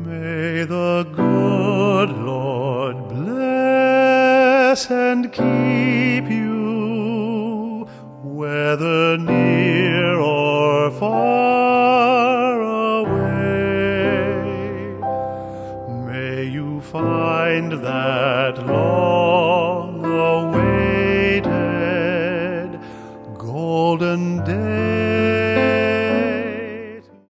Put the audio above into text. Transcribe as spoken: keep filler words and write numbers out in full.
May the good Lord bless and keep you, whether near or far away. May you find that